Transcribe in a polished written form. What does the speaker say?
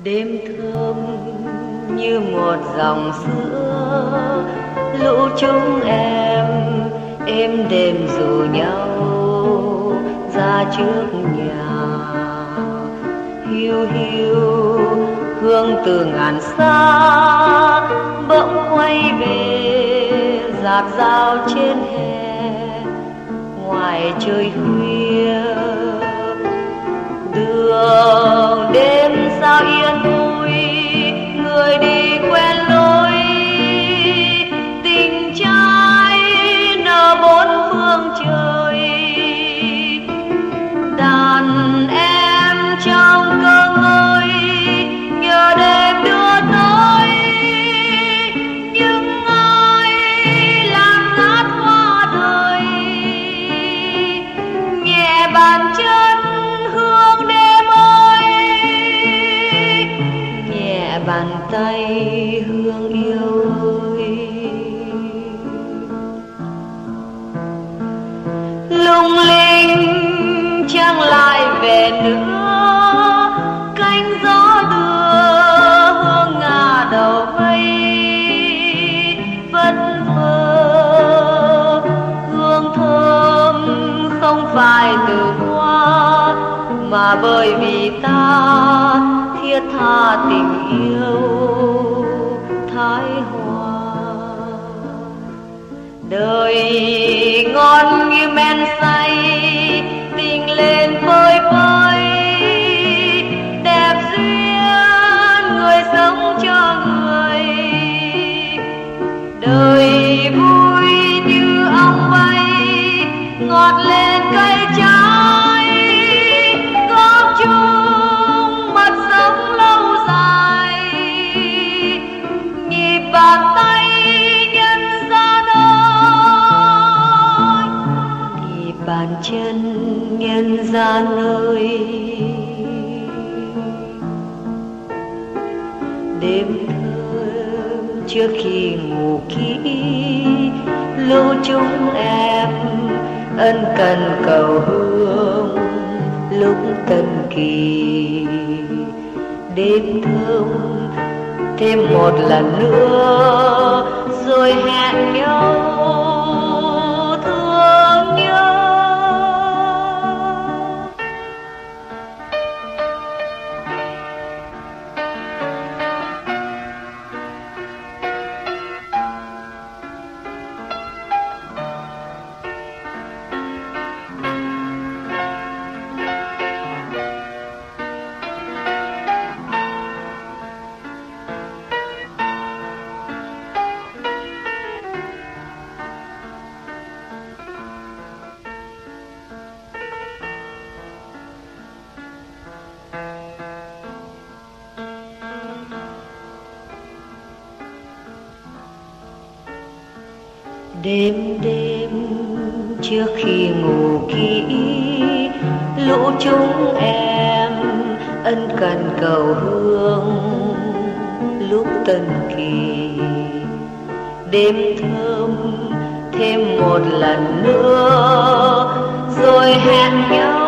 Đêm thơm như một dòng sữa, lũ chúng em đêm rủ nhau ra trước nhà. Hiu hiu hương từ ngàn xa bỗng quay về rạt rào trên hè. Ngoài trời khuya đường đêm sao yên vui, người đi quen lối, tình trai nở bốn phương trời. Đàn em trong cơn ngơi nhờ đêm đưa tới những ai làm ngát hoa đời. Nhẹ bàn chân hương đêm ơi, nhẹ bàn tay hương yêu ơi. Lung linh chẳng lại về nữa, cánh gió đưa hương ngả đầu mây. Vất vơ hương thơm không phải từ hoa, mà bởi vì ta thiết tha tình yêu thái hoa. Đời ngon như men say, tình lên phơi phới, đẹp duyên người sống cho người. Đời vui như ong bay, ngọt lên cây trái, góp chung mật sống lâu dài. Nhịp bàn tay nhân gian ơi, nhịp bàn chân nhân gian ơi. Đêm thơm trước khi ngủ kỹ, lũ chúng em ân cần cầu hương lúc tân kỳ. Đêm thơm thêm một lần nữa rồi hẹn nhau thương nhớ. Đêm đêm trước khi ngủ kỹ, lũ chúng em ân cần cầu hương lúc tân kỳ. Đêm thơm thêm một lần nữa rồi hẹn nhau